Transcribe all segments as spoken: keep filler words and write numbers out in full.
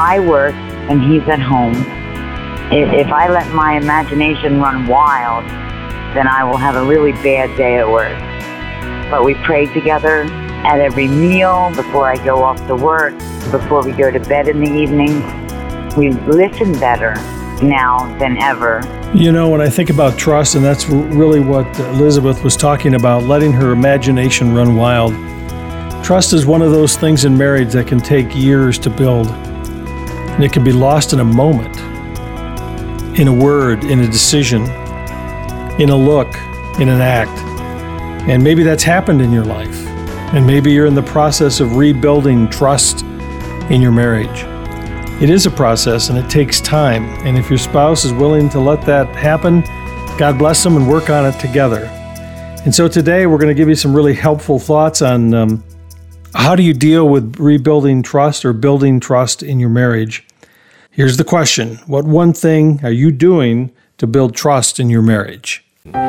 I work and he's at home. If I let my imagination run wild, then I will have a really bad day at work. But we pray together at every meal, before I go off to work, before we go to bed in the evening. We listen better now than ever. You know, when I think about trust, and that's really what Elizabeth was talking about, letting her imagination run wild. Trust is one of those things in marriage that can take years to build. And it can be lost in a moment, in a word, in a decision, in a look, in an act. And maybe that's happened in your life. And maybe you're in the process of rebuilding trust in your marriage. It is a process and it takes time. And if your spouse is willing to let that happen, God bless them and work on it together. And so today we're going to give you some really helpful thoughts on um, how do you deal with rebuilding trust or building trust in your marriage. Here's the question. What one thing are you doing to build trust in your marriage?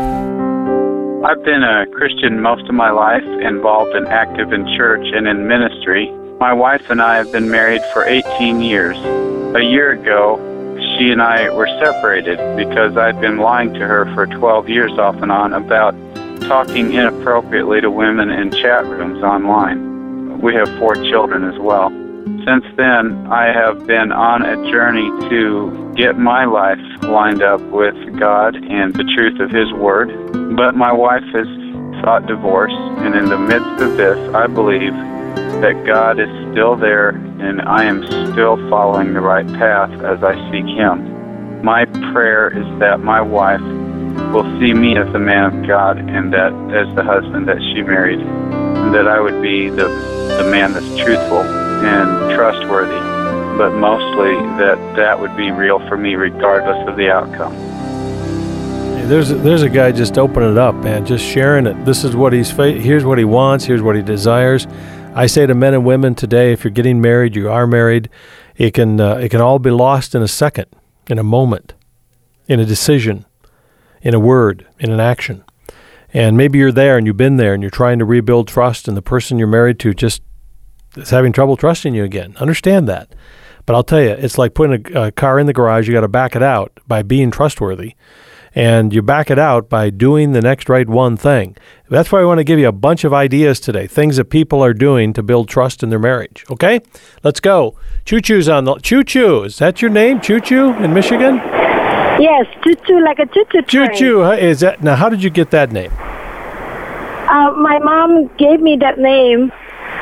I've been a Christian most of my life, involved and active in church and in ministry. My wife and I have been married for eighteen years. A year ago, she and I were separated because I'd been lying to her for twelve years off and on about talking inappropriately to women in chat rooms online. We have four children as well. Since then, I have been on a journey to get my life lined up with God and the truth of His Word. But my wife has sought divorce, and in the midst of this, I believe that God is still there and I am still following the right path as I seek Him. My prayer is that my wife will see me as the man of God and that as the husband that she married, and that I would be the, the man that's truthful and trustworthy, but mostly that that would be real for me regardless of the outcome. There's a, there's a guy just opening it up, man, just sharing it. This is what he's, here's what he wants, here's what he desires. I say to men and women today, if you're getting married, you are married, it can uh, it can all be lost in a second, in a moment, in a decision, in a word, in an action. And maybe you're there and you've been there and you're trying to rebuild trust and the person you're married to just is having trouble trusting you again. Understand that. But I'll tell you, it's like putting a, a car in the garage. You got to back it out by being trustworthy. And you back it out by doing the next right one thing. That's why I want to give you a bunch of ideas today, things that people are doing to build trust in their marriage. Okay? Let's go. Choo-choo's on the... Choo-choo, is that your name, Choo-choo, in Michigan? Yes, Choo-choo, like a choo-choo train. Choo-choo, is that... Now, how did you get that name? Uh, my mom gave me that name.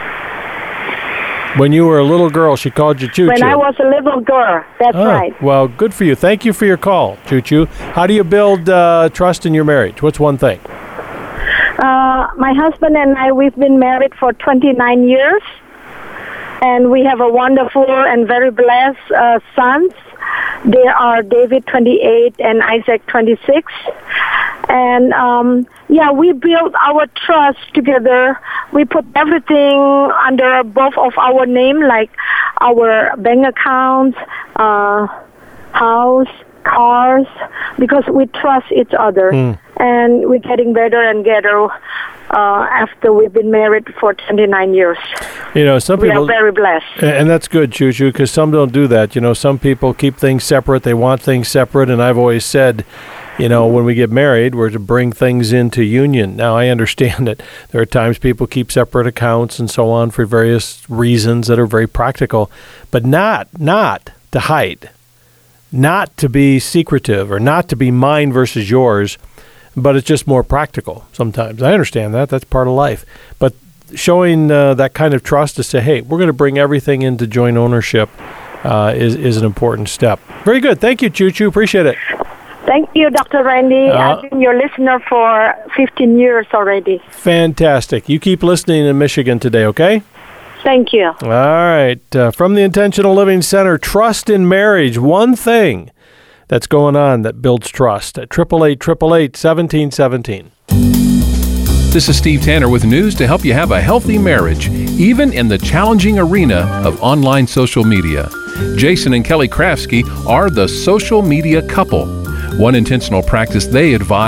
When you were a little girl, she called you Choo-choo. When I was a little girl, that's oh, right. Well, good for you. Thank you for your call, Choo-choo. How do you build uh, trust in your marriage? What's one thing? Uh, my husband and I, we've been married for twenty-nine years, and we have a wonderful and very blessed uh, sons. They are David, twenty-eight, and Isaac, twenty-six. And, um, yeah, we built our trust together. We put everything under both of our name, like our bank accounts, uh, house, cars, because we trust each other. Mm. And we're getting better and better uh, after we've been married for twenty-nine years. You know, some people... We are very blessed. And that's good, Choo-choo, because some don't do that. You know, some people keep things separate. They want things separate. And I've always said... You know, when we get married, we're to bring things into union. Now, I understand that there are times people keep separate accounts and so on for various reasons that are very practical, but not, not to hide, not to be secretive or not to be mine versus yours, but it's just more practical sometimes. I understand that. That's part of life. But showing uh, that kind of trust to say, hey, we're going to bring everything into joint ownership uh, is, is an important step. Very good. Thank you, Choo-choo. Appreciate it. Thank you, Doctor Randy. Uh, I've been your listener for fifteen years already. Fantastic. You keep listening in Michigan today, okay? Thank you. All right. Uh, from the Intentional Living Center, trust in marriage. One thing that's going on that builds trust at eight eight eight, eight eight eight, one seven one seven. This is Steve Tanner with news to help you have a healthy marriage, even in the challenging arena of online social media. Jason and Kelly Krafsky are the social media couple. One intentional practice they advise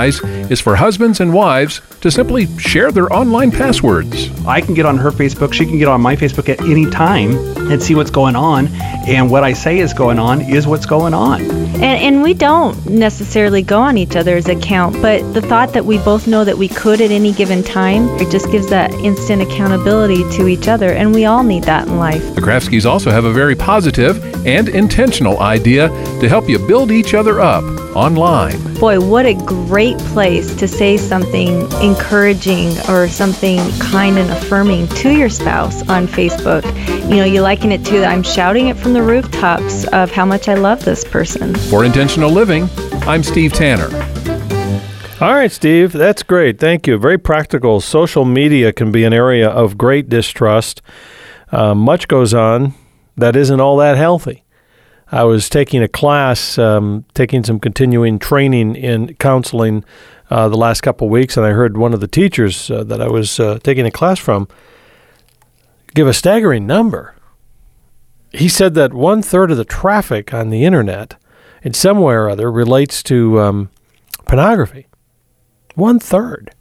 is for husbands and wives to simply share their online passwords. I can get on her Facebook, she can get on my Facebook at any time and see what's going on, and what I say is going on is what's going on. And, and we don't necessarily go on each other's account, but the thought that we both know that we could at any given time, it just gives that instant accountability to each other, and we all need that in life. The Krafskis also have a very positive and intentional idea to help you build each other up online. Boy, what a great place to say something encouraging or something kind and affirming to your spouse on Facebook. You know, you liken it to, I'm shouting it from the rooftops of how much I love this person. For Intentional Living, I'm Steve Tanner. All right, Steve, that's great. Thank you. Very practical. Social media can be an area of great distrust. Uh, much goes on that isn't all that healthy. I was taking a class, um, taking some continuing training in counseling uh, the last couple of weeks, and I heard one of the teachers uh, that I was uh, taking a class from give a staggering number. He said that one-third of the traffic on the Internet in some way or other relates to um, pornography. One-third.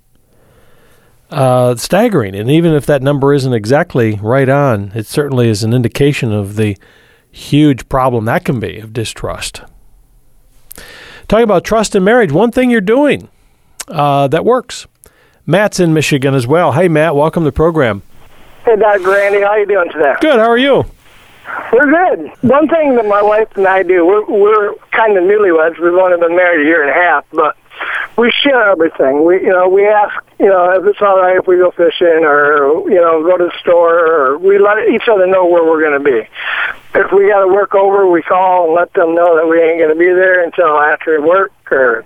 Uh, staggering. And even if that number isn't exactly right on, it certainly is an indication of the huge problem that can be of distrust. Talking about trust in marriage, one thing you're doing uh, that works. Matt's in Michigan as well. Hey, Matt, welcome to the program. Hey, Doctor Randy, how you doing today? Good, how are you? We're good. One thing that my wife and I do, we're, we're kind of newlyweds. We've only been married a year and a half, but we share everything. We, you know, we ask, you know, if it's all right if we go fishing or, you know, go to the store, or we let each other know where we're going to be. If we got to work over, we call and let them know that we ain't going to be there until after work, or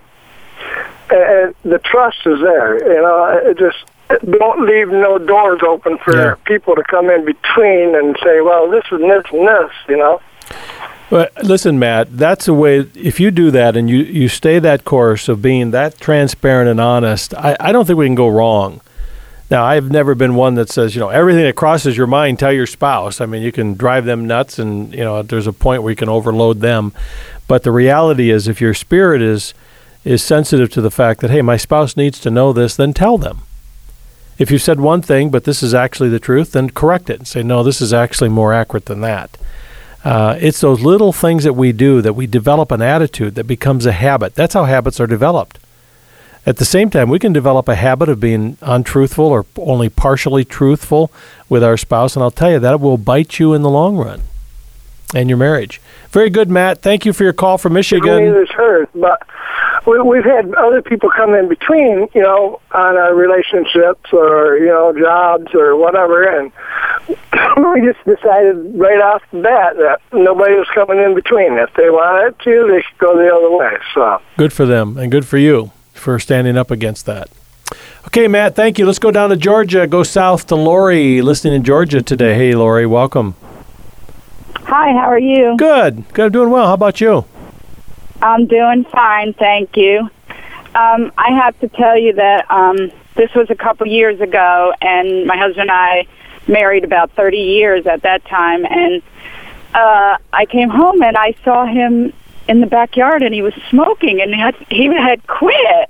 and the trust is there. You know, it just don't leave no doors open for yeah. people to come in between and say, well, this is this and this, you know. Well, listen, Matt, that's a way, if you do that and you, you stay that course of being that transparent and honest, I, I don't think we can go wrong. Now, I've never been one that says, you know, everything that crosses your mind, tell your spouse. I mean, you can drive them nuts and, you know, there's a point where you can overload them. But the reality is, if your spirit is is sensitive to the fact that, hey, my spouse needs to know this, then tell them. If you said one thing, but this is actually the truth, then correct it and say, no, this is actually more accurate than that. Uh, it's those little things that we do that we develop an attitude that becomes a habit. That's how habits are developed. At the same time, we can develop a habit of being untruthful or only partially truthful with our spouse, and I'll tell you, that will bite you in the long run and your marriage. Very good, Matt. Thank you for your call from Michigan. Neither is hers, but we, we've had other people come in between, you know, on our relationships or, you know, jobs or whatever, and we just decided right off the bat that nobody was coming in between. If they wanted to, they should go the other way. So good for them, and good for you for standing up against that. Okay, Matt, thank you. Let's go down to Georgia, go south to Lori, listening in Georgia today. Hey, Lori, welcome. Hi, how are you? Good. Good. I'm doing well. How about you? I'm doing fine, thank you. Um, I have to tell you that um, this was a couple years ago, and my husband and I married about thirty years at that time, and uh, I came home and I saw him in the backyard, and he was smoking, and he had, he had quit.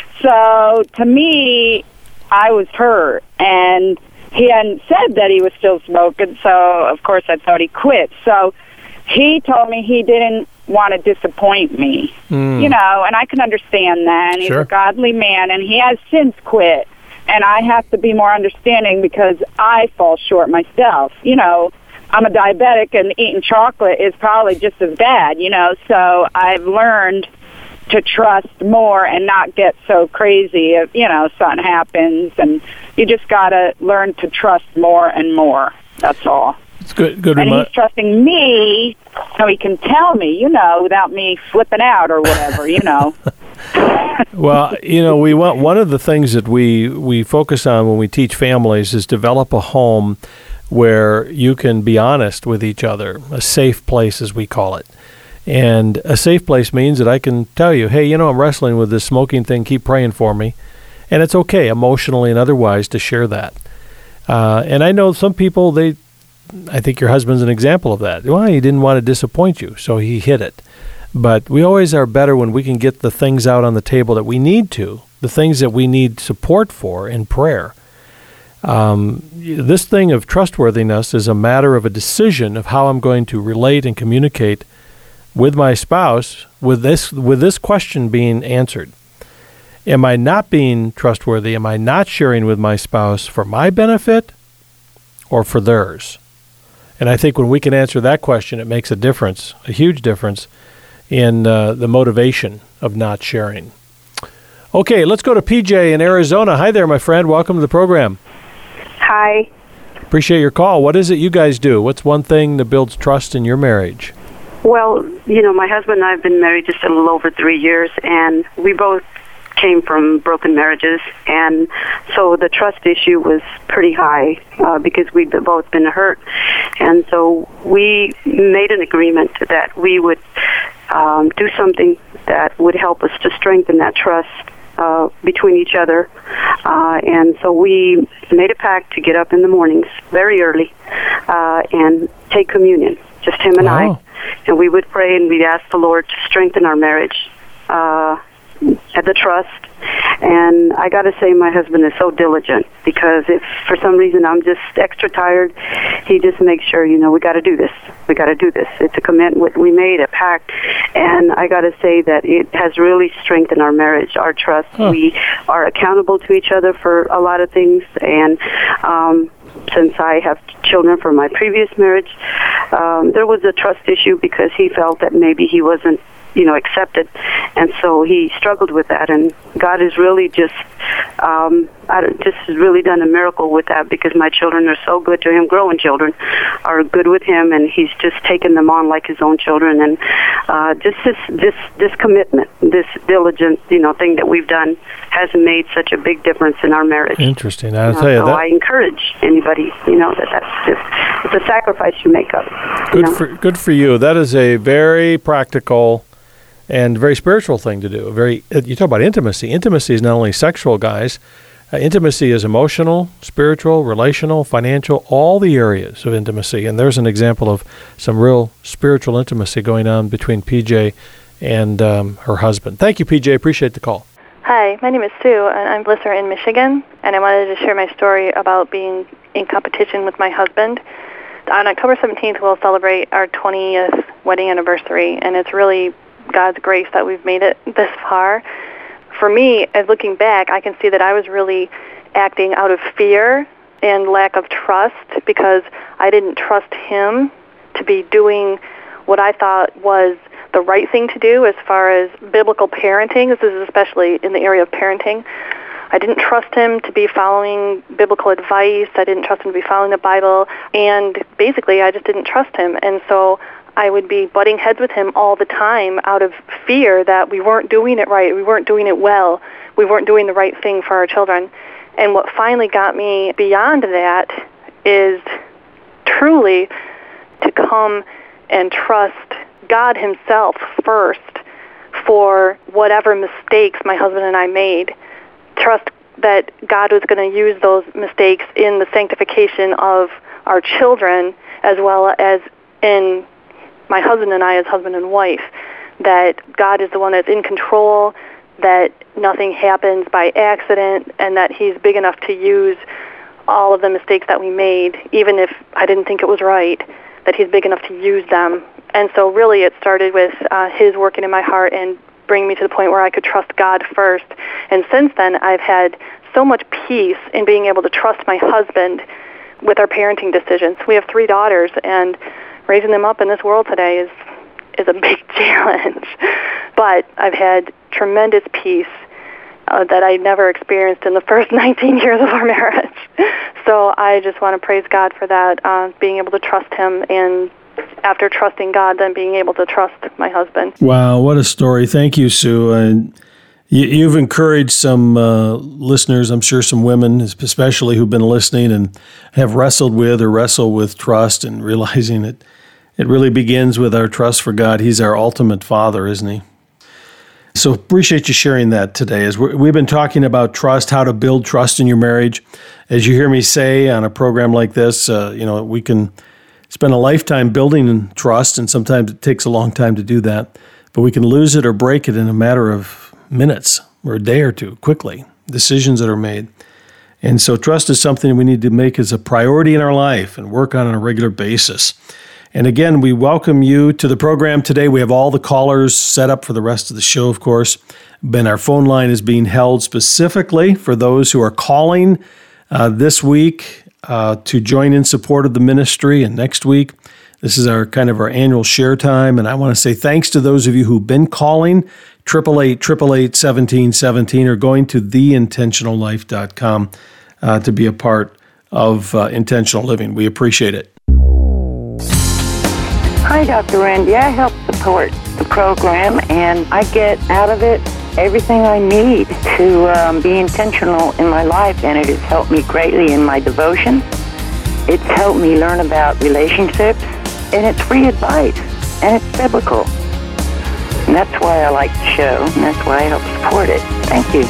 So to me, I was hurt, and he hadn't said that he was still smoking, so of course I thought he quit. So he told me he didn't want to disappoint me, mm. you know, and I can understand that. And he's sure. a godly man, and he has since quit, and I have to be more understanding because I fall short myself. You know, I'm a diabetic, and eating chocolate is probably just as bad, you know, so I've learned to trust more and not get so crazy if, you know, something happens, and you just got to learn to trust more and more. That's all. It's good. Good. And remi- he's trusting me so he can tell me, you know, without me flipping out or whatever, you know. Well, you know, we want one of the things that we we focus on when we teach families is develop a home where you can be honest with each other, a safe place as we call it. And a safe place means that I can tell you, hey, you know, I'm wrestling with this smoking thing, keep praying for me. And it's okay, emotionally and otherwise, to share that. Uh, and I know some people, they, I think your husband's an example of that. Well, he didn't want to disappoint you, so he hid it. But we always are better when we can get the things out on the table that we need to the things that we need support for in prayer. Um, this thing of trustworthiness is a matter of a decision of how I'm going to relate and communicate with my spouse with this with this question being answered. Am I not being trustworthy? Am I not sharing with my spouse for my benefit or for theirs? And I think when we can answer that question, it makes a difference, a huge difference in uh, the motivation of not sharing. Okay, let's go to P J in Arizona. Hi there, my friend. Welcome to the program. Hi. Appreciate your call. What is it you guys do? What's one thing that builds trust in your marriage? Well, you know, my husband and I have been married just a little over three years, and we both came from broken marriages, and so the trust issue was pretty high uh, because we'd both been hurt. And so we made an agreement that we would um, do something that would help us to strengthen that trust Uh, between each other. Uh, and so we made a pact to get up in the mornings very early uh, and take communion, just him and oh. I. And we would pray and we'd ask the Lord to strengthen our marriage, uh, at the trust. And I got to say, my husband is so diligent, because if for some reason I'm just extra tired, he just makes sure, you know, we got to do this. We got to do this. It's a commitment we made, a pact. And I got to say that it has really strengthened our marriage, our trust. Huh. We are accountable to each other for a lot of things. And um, since I have children from my previous marriage, um, there was a trust issue because he felt that maybe he wasn't, you know, accepted. And so he struggled with that. And God has really just, um, I don't, just has really done a miracle with that, because my children are so good to him. Growing children are good with him, and he's just taken them on like his own children. And uh, just this, this, this commitment, this diligent, you know, thing that we've done has made such a big difference in our marriage. Interesting. I'll you know, tell you so that. I encourage anybody, you know, that that's just, it's a sacrifice you make up. Good you know? for good for you. That is a very practical and very spiritual thing to do. Very, you talk about intimacy. Intimacy is not only sexual, guys. Uh, intimacy is emotional, spiritual, relational, financial, all the areas of intimacy. And there's an example of some real spiritual intimacy going on between P J and um, her husband. Thank you, P J. Appreciate the call. Hi, my name is Sue, and I'm Blissor in Michigan, and I wanted to share my story about being in competition with my husband. On October seventeenth, we'll celebrate our twentieth wedding anniversary, and it's really God's grace that we've made it this far. For me, as looking back, I can see that I was really acting out of fear and lack of trust, because I didn't trust him to be doing what I thought was the right thing to do as far as biblical parenting. This is especially in the area of parenting. I didn't trust him to be following biblical advice. I didn't trust him to be following the Bible. And basically, I just didn't trust him. And so I would be butting heads with him all the time out of fear that we weren't doing it right, we weren't doing it well, we weren't doing the right thing for our children. And what finally got me beyond that is truly to come and trust God himself first for whatever mistakes my husband and I made. Trust that God was going to use those mistakes in the sanctification of our children, as well as in my husband and I as husband and wife, that God is the one that's in control, that nothing happens by accident, and that he's big enough to use all of the mistakes that we made, even if I didn't think it was right, that he's big enough to use them. And so really it started with uh, his working in my heart and bringing me to the point where I could trust God first. And since then, I've had so much peace in being able to trust my husband with our parenting decisions. We have three daughters, and raising them up in this world today is is a big challenge. But I've had tremendous peace uh, that I never experienced in the first nineteen years of our marriage. So I just want to praise God for that, uh, being able to trust him, and after trusting God, then being able to trust my husband. Wow, what a story. Thank you, Sue. And you, you've encouraged some uh, listeners, I'm sure some women especially, who've been listening and have wrestled with or wrestle with trust, and realizing it, it really begins with our trust for God. He's our ultimate Father, isn't he? So appreciate you sharing that today. As we're, we've been talking about trust, how to build trust in your marriage. As you hear me say on a program like this, uh, you know, we can spend a lifetime building trust, and sometimes it takes a long time to do that. But we can lose it or break it in a matter of minutes, or a day or two, quickly, decisions that are made. And so trust is something we need to make as a priority in our life and work on on a regular basis. And again, we welcome you to the program today. We have all the callers set up for the rest of the show, of course. Ben, our phone line is being held specifically for those who are calling uh, this week uh, to join in support of the ministry. And next week, this is our kind of our annual share time. And I want to say thanks to those of you who've been calling, eight eight eight, eight eight eight, one seven one seven, or going to the intentional life dot com uh, to be a part of uh, intentional living. We appreciate it. Hi, Doctor Randy. I help support the program, and I get out of it everything I need to um, be intentional in my life, and it has helped me greatly in my devotion. It's helped me learn about relationships, and it's free advice, and it's biblical. And that's why I like the show, and that's why I help support it. Thank you.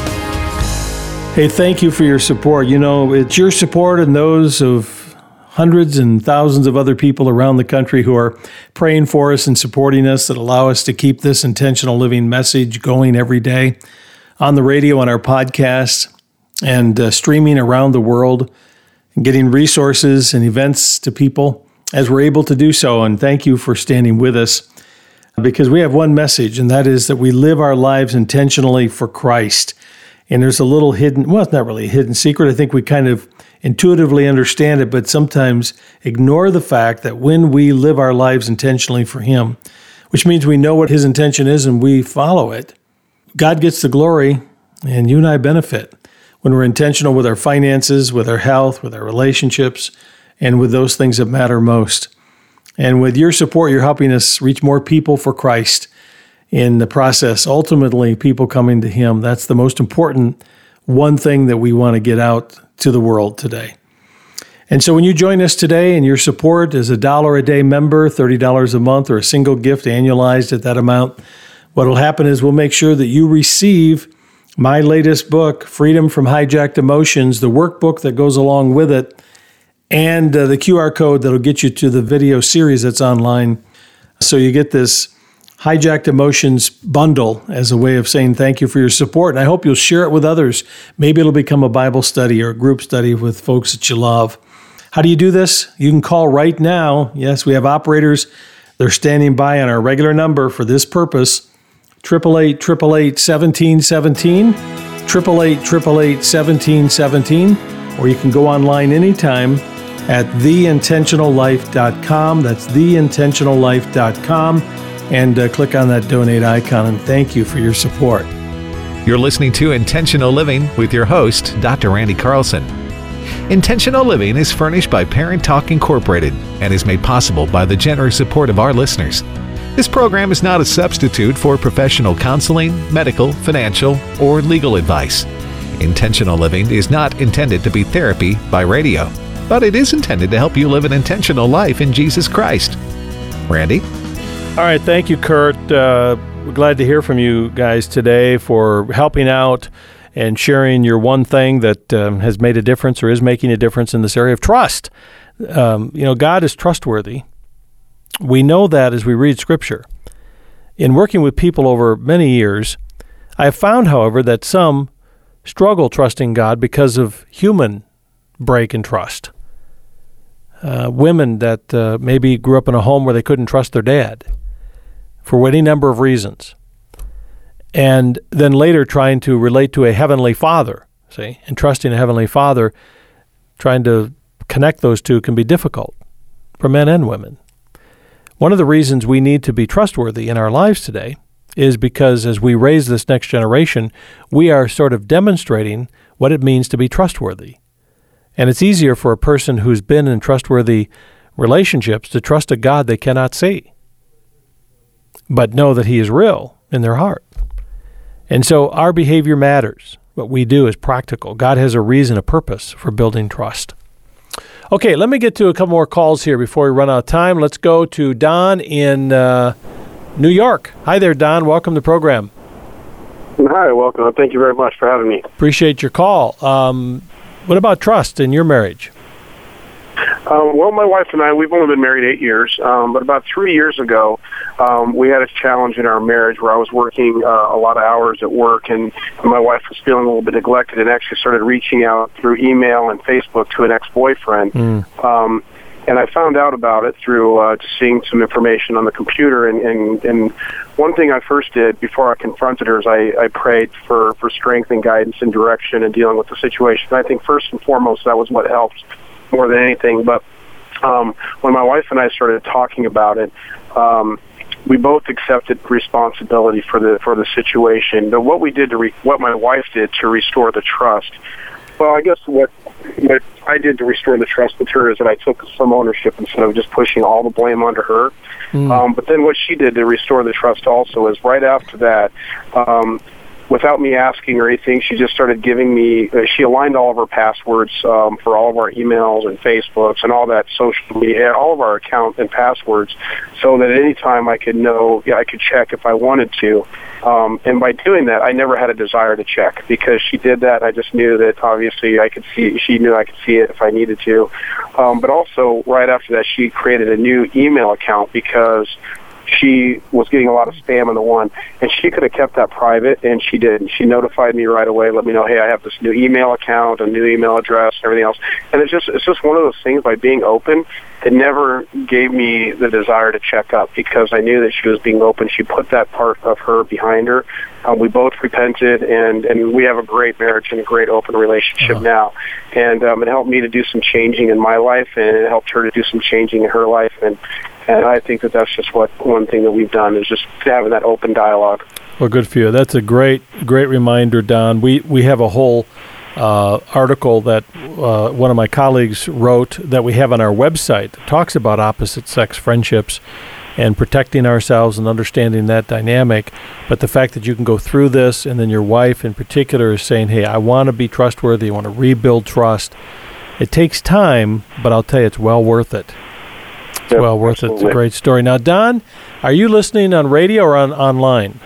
Hey, thank you for your support. You know, it's your support and those of hundreds and thousands of other people around the country who are praying for us and supporting us that allow us to keep this intentional living message going every day on the radio, on our podcast, and uh, streaming around the world, and getting resources and events to people as we're able to do so. And thank you for standing with us, because we have one message, and that is that we live our lives intentionally for Christ. And there's a little hidden, well, it's not really a hidden secret. I think we kind of intuitively understand it, but sometimes ignore the fact that when we live our lives intentionally for Him, which means we know what His intention is and we follow it, God gets the glory and you and I benefit when we're intentional with our finances, with our health, with our relationships, and with those things that matter most. And with your support, you're helping us reach more people for Christ in the process. Ultimately, people coming to Him. That's the most important one thing that we want to get out to the world today. And so when you join us today and your support is a dollar a day member, thirty dollars a month, or a single gift annualized at that amount, what will happen is we'll make sure that you receive my latest book, Freedom from Hijacked Emotions, the workbook that goes along with it, and uh, the Q R code that'll get you to the video series that's online. So you get this Hijacked Emotions bundle as a way of saying thank you for your support. And I hope you'll share it with others. Maybe it'll become a Bible study or a group study with folks that you love. How do you do this? You can call right now. Yes, we have operators. They're standing by on our regular number for this purpose. eight eight eight, eight eight eight, one seven one seven, eight eight eight, eight eight eight, one seven one seven, or you can go online anytime at the intentional life dot com. That's the intentional life dot com. And uh, click on that donate icon, and thank you for your support. You're listening to Intentional Living with your host, Doctor Randy Carlson. Intentional Living is furnished by Parent Talk Incorporated and is made possible by the generous support of our listeners. This program is not a substitute for professional counseling, medical, financial, or legal advice. Intentional Living is not intended to be therapy by radio, but it is intended to help you live an intentional life in Jesus Christ. Randy? All right, thank you, Kurt. Uh, we're glad to hear from you guys today for helping out and sharing your one thing that um, has made a difference or is making a difference in this area of trust. Um, you know, God is trustworthy. We know that as we read Scripture. In working with people over many years, I have found, however, that some struggle trusting God because of human break in trust. Uh, women that uh, maybe grew up in a home where they couldn't trust their dad for any number of reasons. And then later trying to relate to a heavenly father, see, and trusting a heavenly father, trying to connect those two can be difficult for men and women. One of the reasons we need to be trustworthy in our lives today is because as we raise this next generation, we are sort of demonstrating what it means to be trustworthy. And it's easier for a person who's been in trustworthy relationships to trust a God they cannot see, but know that He is real in their heart. And so our behavior matters. What we do is practical. God has a reason, a purpose for building trust. Okay, let me get to a couple more calls here before we run out of time. Let's go to Don in uh, New York. Hi there, Don. Welcome to the program. Hi, welcome. Thank you very much for having me. Appreciate your call. Um, what about trust in your marriage? Um, well, my wife and I, we've only been married eight years, um, but about three years ago, um, we had a challenge in our marriage where I was working uh, a lot of hours at work, and my wife was feeling a little bit neglected and actually started reaching out through email and Facebook to an ex-boyfriend. Mm. Um, and I found out about it through uh, just seeing some information on the computer, and, and, and one thing I first did before I confronted her is I, I prayed for, for strength and guidance and direction in dealing with the situation. And I think first and foremost that was what helped more than anything. But um, when my wife and I started talking about it, um, we both accepted responsibility for the for the situation. But what we did to re- what my wife did to restore the trust, well, I guess what what I did to restore the trust with her is that I took some ownership instead of just pushing all the blame onto her. Mm. Um, but then what she did to restore the trust also is right after that, um, without me asking or anything, she just started giving me, uh, she aligned all of her passwords um, for all of our emails and Facebooks and all that social media, all of our account and passwords, so that any time I could know, yeah, I could check if I wanted to. Um, and by doing that, I never had a desire to check because she did that. I just knew that obviously I could see, she knew I could see it if I needed to. Um, but also right after that, she created a new email account because she was getting a lot of spam in the one, and she could have kept that private, and she didn't. She notified me right away, let me know, hey, I have this new email account, a new email address, everything else. And it's just it's just one of those things, by being open, it never gave me the desire to check up because I knew that she was being open. She put that part of her behind her. Um, we both repented, and, and we have a great marriage and a great open relationship uh-huh. now. And um, it helped me to do some changing in my life, and it helped her to do some changing in her life. And And I think that that's just what one thing that we've done is just having that open dialogue. Well, good for you. That's a great, great reminder, Don. We we have a whole uh, article that uh, one of my colleagues wrote that we have on our website that talks about opposite-sex friendships and protecting ourselves and understanding that dynamic. But the fact that you can go through this, and then your wife in particular is saying, hey, I want to be trustworthy, I want to rebuild trust. It takes time, but I'll tell you, it's well worth it. It's yep, well worth absolutely. It. It's a great story. Now, Don, are you listening on radio or on online?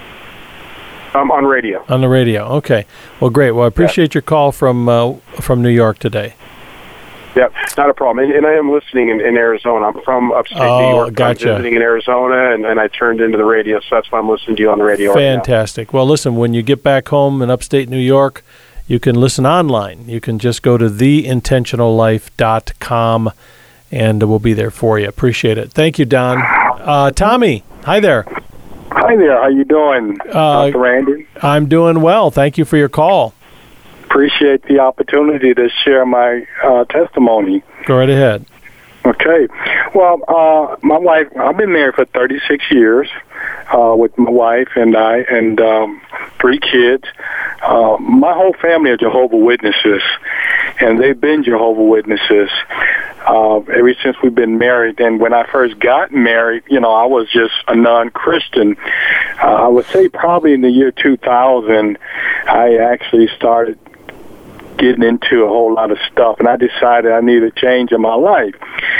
Um, on radio. On the radio. Okay. Well, great. Well, I appreciate yeah. your call from uh, from New York today. Yeah, not a problem. And, and I am listening in, in Arizona. I'm from upstate oh, New York. Gotcha. I'm visiting in Arizona, and, and I turned into the radio, so that's why I'm listening to you on the radio. Fantastic. Right now. Well, listen, when you get back home in upstate New York, you can listen online. You can just go to the intentional life dot com, and we'll be there for you. Appreciate it. Thank you, Don. Uh, Tommy, hi there. Hi there. How you doing, uh, Doctor Randy? I'm doing well. Thank you for your call. Appreciate the opportunity to share my uh, testimony. Go right ahead. Okay. Well, uh, my wife, I've been married for thirty-six years uh, with my wife and I, and um, three kids. Uh, my whole family are Jehovah's Witnesses, and they've been Jehovah's Witnesses uh, ever since we've been married. And when I first got married, you know, I was just a non-Christian. Uh, I would say probably in the year two thousand, I actually started getting into a whole lot of stuff, and I decided I needed a change in my life.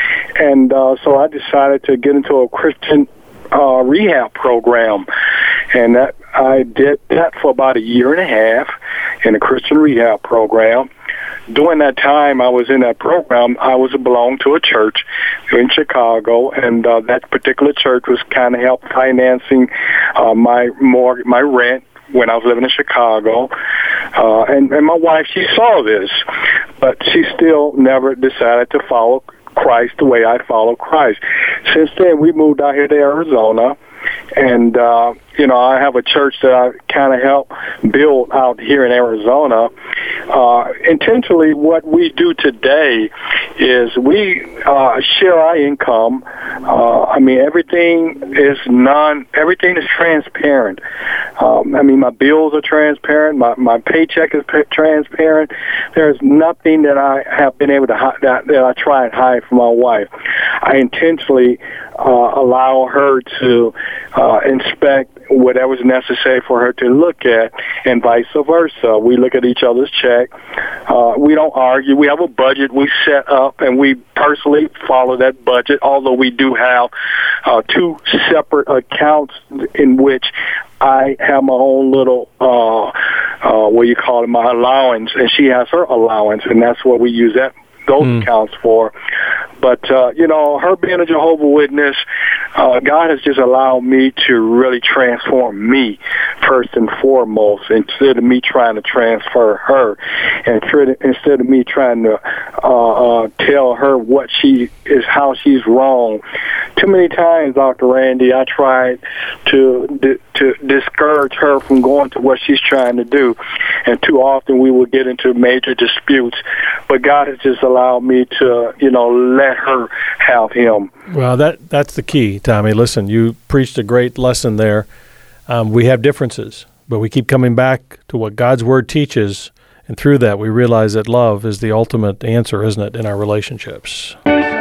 And uh, so I decided to get into a Christian uh, rehab program, and that, I did that for about a year and a half in a Christian rehab program. During that time I was in that program, I was belonged to a church in Chicago, and uh, that particular church was kind of help financing uh, my mortgage, my rent, when I was living in Chicago. Uh, and, and my wife, she saw this, but she still never decided to follow Christ the way I follow Christ. Since then, we moved out here to Arizona, and, uh, you know, I have a church that I kind of help build out here in Arizona. Uh, intentionally, what we do today is we uh, share our income. Uh, I mean, everything is non, everything is transparent. Um, I mean, my bills are transparent. My, my paycheck is p- transparent. There's nothing that I have been able to hi- that, that I try and hide from my wife. I intentionally uh, allow her to uh, inspect whatever's necessary for her to look at, and vice versa. We look at each other's check. Uh, we don't argue. We have a budget we set up, and we personally follow that budget, although we do have uh, two separate accounts in which I have my own little, uh, uh, what you call it, my allowance, and she has her allowance, and that's what we use that those mm. accounts for. But, uh, you know, her being a Jehovah's Witness, uh, God has just allowed me to really transform me first and foremost, instead of me trying to transfer her, and tr- instead of me trying to uh, uh, tell her what she is, how she's wrong. Too many times, Doctor Randy, I tried to di- to discourage her from going to what she's trying to do, and too often we will get into major disputes. But God has just allowed me to, you know, let her have him. Well, that that's the key, Tommy. Listen, you preached a great lesson there. Um, we have differences, but we keep coming back to what God's Word teaches, and through that we realize that love is the ultimate answer, isn't it, in our relationships?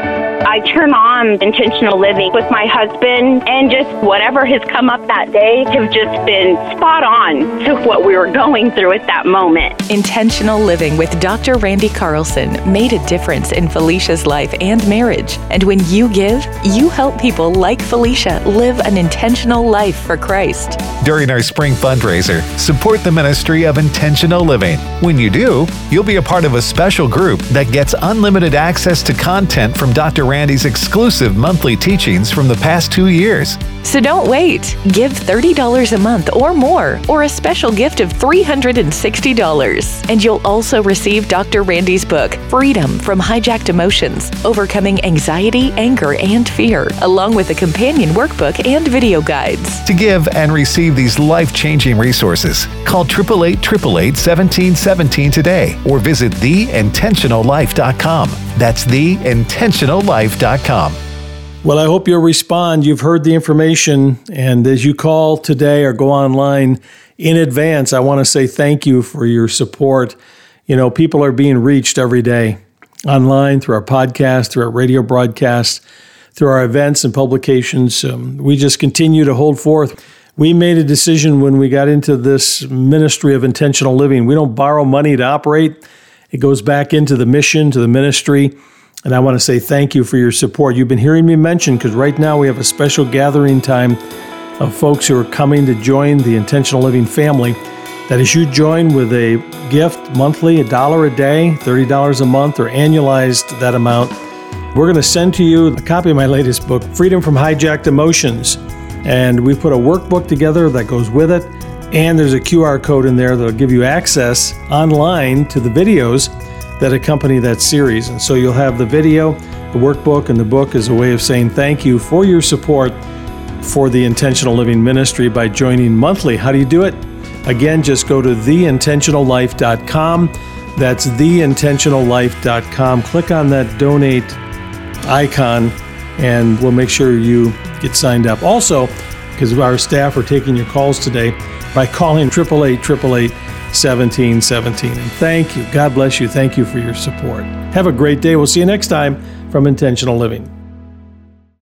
I turn on Intentional Living with my husband, and just whatever has come up that day have just been spot on to what we were going through at that moment. Intentional Living with Doctor Randy Carlson made a difference in Felicia's life and marriage. And when you give, you help people like Felicia live an intentional life for Christ. During our spring fundraiser, support the ministry of Intentional Living. When you do, you'll be a part of a special group that gets unlimited access to content from Doctor Randy's exclusive monthly teachings from the past two years. So don't wait. Give thirty dollars a month or more, or a special gift of three hundred sixty dollars. And you'll also receive Doctor Randy's book, Freedom from Hijacked Emotions, Overcoming Anxiety, Anger, and Fear, along with a companion workbook and video guides. To give and receive these life-changing resources, call eight eight eight, eight eight eight, one seven one seven today or visit the intentional life dot com. That's the intentional life dot com. Well, I hope you'll respond. You've heard the information, and as you call today or go online in advance, I want to say thank you for your support. You know, people are being reached every day online through our podcast, through our radio broadcasts, through our events and publications. Um, we just continue to hold forth. We made a decision when we got into this ministry of intentional living. We don't borrow money to operate. It goes back into the mission, to the ministry. And I want to say thank you for your support. You've been hearing me mention, because right now we have a special gathering time of folks who are coming to join the Intentional Living family. That is, you join with a gift monthly, a dollar a day, thirty dollars a month, or annualized that amount. We're going to send to you a copy of my latest book, Freedom from Hijacked Emotions. And we put a workbook together that goes with it. And there's a Q R code in there that'll give you access online to the videos that accompany that series. And so you'll have the video, the workbook, and the book as a way of saying thank you for your support for the Intentional Living Ministry by joining monthly. How do you do it? Again, just go to the intentional life dot com. That's the intentional life dot com. Click on that donate icon, and we'll make sure you get signed up. Also, because our staff are taking your calls today, by calling eight eight eight, eight eight eight, one seven one seven. And thank you. God bless you. Thank you for your support. Have a great day. We'll see you next time from Intentional Living.